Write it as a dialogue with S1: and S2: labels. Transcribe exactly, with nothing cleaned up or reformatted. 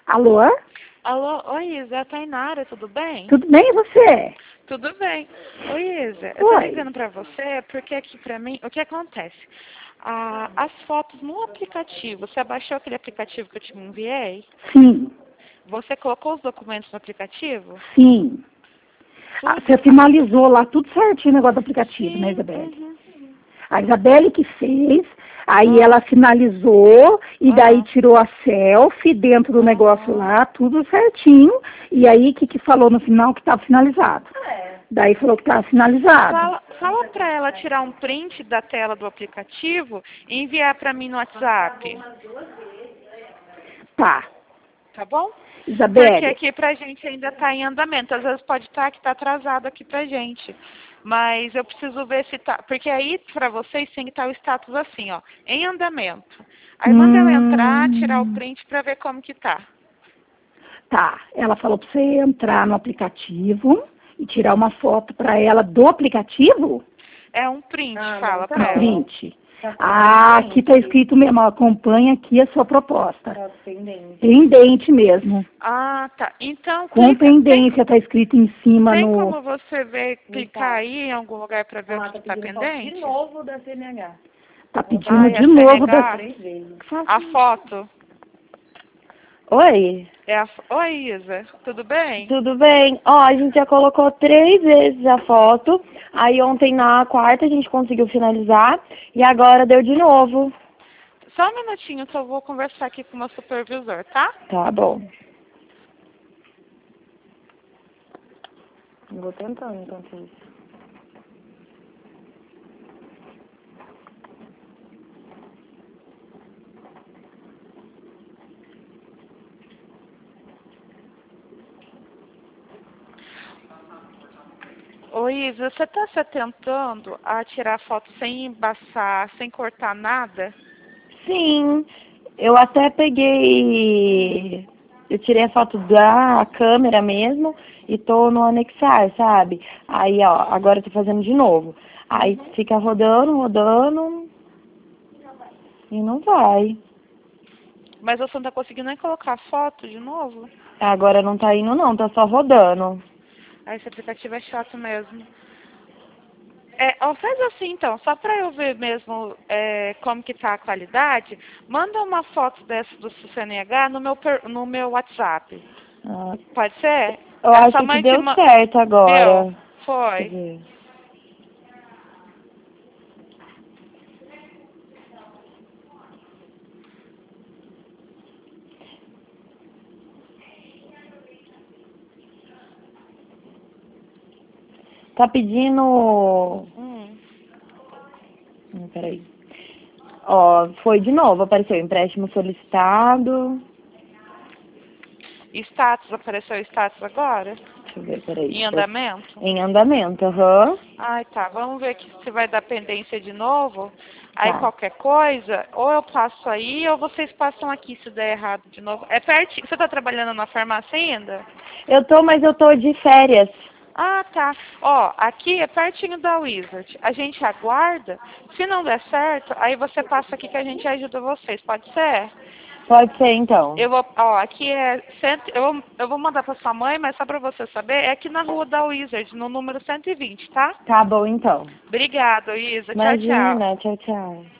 S1: Alô?
S2: Alô, oi Isa, é a Tainara, tudo bem?
S1: Tudo bem e você?
S2: Tudo bem. Oi Isa, eu tô
S1: Oi.
S2: ligando pra você porque aqui pra mim, o que acontece? Ah, as fotos no aplicativo, você baixou aquele aplicativo que eu te enviei?
S1: Sim,
S2: Você colocou os documentos no aplicativo?
S1: sim. Ah,
S2: Tudo?
S1: você finalizou lá tudo certinho o negócio do aplicativo, né,
S2: Sim,
S1: Isabelle?
S2: uhum.
S1: A Isabelle que fez, aí
S2: Ah,
S1: ela finalizou e daí
S2: ah,
S1: tirou a selfie dentro do negócio
S2: ah.
S1: lá, tudo certinho. E aí, o que, que falou no final que estava finalizado? Daí falou que estava finalizado.
S2: Fala, fala pra ela tirar um print da tela do aplicativo e enviar pra mim no WhatsApp,
S1: Tá.
S2: tá bom? Porque
S1: Isabelle,
S2: aqui pra gente ainda tá em andamento. Às vezes pode estar que tá atrasado aqui pra gente. Mas eu preciso ver se tá. Porque aí pra vocês tem que estar o status assim, ó, em andamento. Aí manda eu entrar, tirar o
S1: hum,
S2: print pra ver como que tá.
S1: tá. Ela falou para você entrar no aplicativo e tirar uma foto para ela do aplicativo?
S2: É um print,
S3: Ah,
S2: fala
S3: não, tá
S2: pra
S1: Um
S2: ela.
S3: bom.
S1: print.
S3: Tá
S1: Ah, aqui está
S3: pendente.
S1: escrito mesmo, ó, acompanha aqui a sua proposta.
S3: Tá pendente.
S1: Pendente mesmo.
S2: Ah, tá. Então
S1: Com
S2: clica. Tem,
S1: pendência está escrito em cima
S2: tem
S1: no.
S2: como você ver,
S3: Não
S2: clicar
S3: tá.
S2: aí em algum lugar pra ver
S3: Olha
S2: o
S3: lá,
S2: que,
S3: tá
S2: que tá
S3: pedindo foto de
S2: pendente?
S3: novo da C N H.
S1: Tá
S3: Ela tá
S1: pedindo
S2: Ah, e
S1: de
S2: a
S1: novo da.
S2: C N H?
S3: três vezes.
S2: A foto.
S3: Oi,
S2: É a... fo- Oi, Isa. Tudo bem?
S3: tudo bem? Ó, a gente já colocou três vezes a foto. Aí ontem na quarta a gente conseguiu finalizar. E agora deu de novo.
S2: Só um minutinho que eu vou conversar aqui com o meu supervisor, tá?
S3: Tá bom. Eu vou tentando enquanto isso.
S2: Oi, Isa, você tá se atentando a tirar foto sem embaçar, sem cortar nada?
S3: Sim, eu até peguei. Eu tirei a foto da câmera mesmo e tô no anexar, sabe? Aí, ó, agora eu tô fazendo de novo. Aí
S2: Uhum.
S3: fica rodando, rodando e não vai.
S2: Mas você não tá conseguindo nem colocar foto de novo?
S3: Agora não tá indo não, tá só rodando.
S2: Ah, esse aplicativo é chato mesmo. É, ó, faz assim então, só pra eu ver mesmo é, como que tá a qualidade, manda uma foto dessa do C N H no meu, per- no meu WhatsApp.
S3: Ah,
S2: Pode ser?
S3: eu
S2: É sua
S3: acho que
S2: mãe que
S3: deu
S2: ma...
S3: certo
S2: Deu?
S3: agora. Deixa eu
S2: Foi.
S3: ver. Tá pedindo.
S2: Hum.
S3: Hum, peraí. Ó, foi de novo, apareceu empréstimo solicitado.
S2: Status, apareceu o status agora?
S3: Deixa eu ver, peraí.
S2: Em andamento?
S3: Em andamento, aham.
S2: Ai, tá. Vamos ver aqui se vai dar pendência de novo. Aí
S3: Tá.
S2: qualquer coisa, ou eu passo aí, ou vocês passam aqui se der errado de novo. É pertinho. Você tá trabalhando na farmácia ainda?
S3: Eu tô, mas eu tô de férias.
S2: Ah, tá. Ó, aqui é pertinho da Wizard. A gente aguarda. Se não der certo, aí você passa aqui que a gente ajuda vocês. Pode ser?
S3: Pode ser, então.
S2: Eu vou, ó, aqui é cento, eu vou, eu vou mandar pra sua mãe, mas só pra você saber, é aqui na rua da Wizard, no número cento e vinte, tá?
S3: Tá bom, então.
S2: Obrigada, Isa. Tchau, tchau.
S3: Imagina, tchau, tchau.